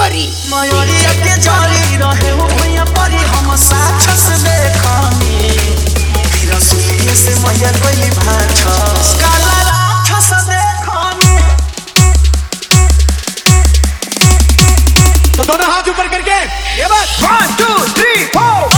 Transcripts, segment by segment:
परी मयूरिया के जरी रहे हो भैया परी हम साक्षस देखनी तेरा सुनिए से मैया कोई भाछस काला राक्षस देखनी। तो दोनों हाथ ऊपर करके ये बात 1 2 3 4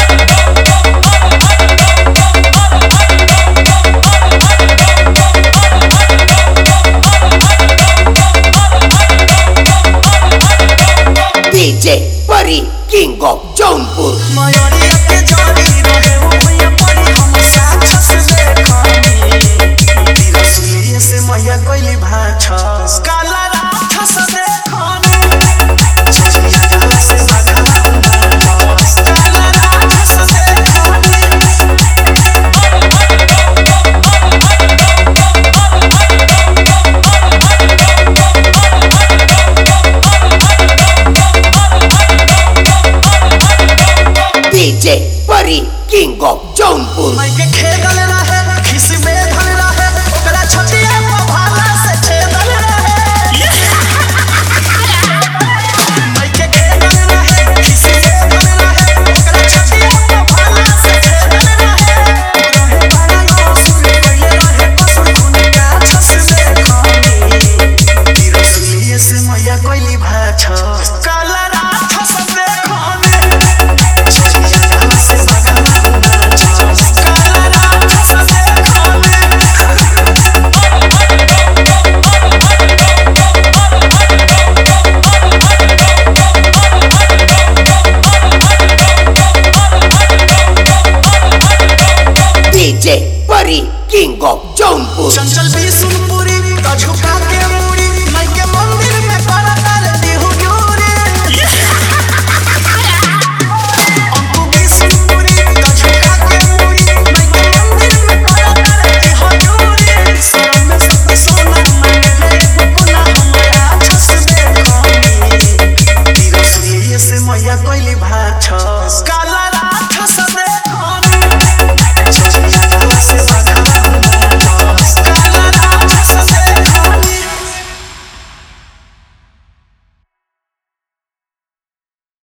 DJ परी किंग ऑफ जौनपुर। मयूरिया के जरी रहे हो भैया परी हम साक्षस देखनी तेरा सुनिए से मैया कोई भाछस काला राक्षस देखनी। छछिया काला से बाधा काला राक्षस देखनी। DJ परी किंग ऑफ जौनपुर। माई के खेदल रहे खिस में धल रहे ओकरा छतिया को भाला से छेदल रहे। माई के खेदल रहे खिस में धल रहे ओकरा छतिया को भाला से छेदल रहे। रहे बड़ा असुर पहिले रहे असुर खून का छस देखनी तीर सुनिए से मैया कोई भाछस काला राक्षस देखनी। छछिया काला से DJ परी किंग ऑफ जौनपुर। चंचल भी सुन